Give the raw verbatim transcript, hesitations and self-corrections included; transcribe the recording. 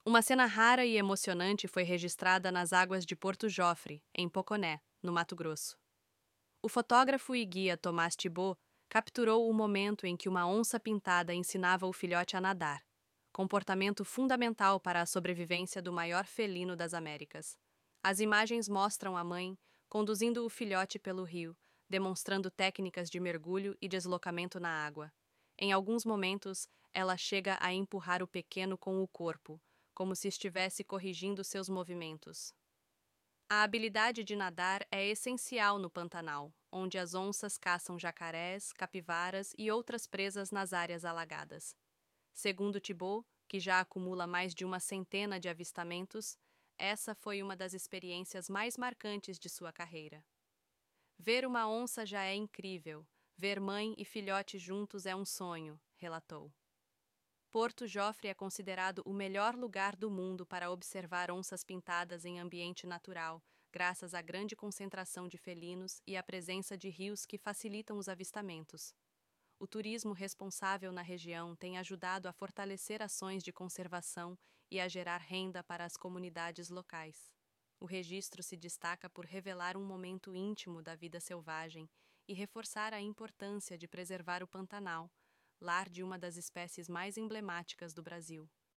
Uma cena rara e emocionante foi registrada nas águas de Porto Jofre, em Poconé, no Mato Grosso. O fotógrafo e guia Tomás Thibault capturou o momento em que uma onça-pintada ensinava o filhote a nadar, comportamento fundamental para a sobrevivência do maior felino das Américas. As imagens mostram a mãe conduzindo o filhote pelo rio, demonstrando técnicas de mergulho e deslocamento na água. Em alguns momentos, ela chega a empurrar o pequeno com o corpo, como se estivesse corrigindo seus movimentos. A habilidade de nadar é essencial no Pantanal, onde as onças caçam jacarés, capivaras e outras presas nas áreas alagadas. Segundo Thibault, que já acumula mais de uma centena de avistamentos, essa foi uma das experiências mais marcantes de sua carreira. Ver uma onça já é incrível, ver mãe e filhote juntos é um sonho, relatou. Porto Jofre é considerado o melhor lugar do mundo para observar onças pintadas em ambiente natural, graças à grande concentração de felinos e à presença de rios que facilitam os avistamentos. O turismo responsável na região tem ajudado a fortalecer ações de conservação e a gerar renda para as comunidades locais. O registro se destaca por revelar um momento íntimo da vida selvagem e reforçar a importância de preservar o Pantanal, lar de uma das espécies mais emblemáticas do Brasil.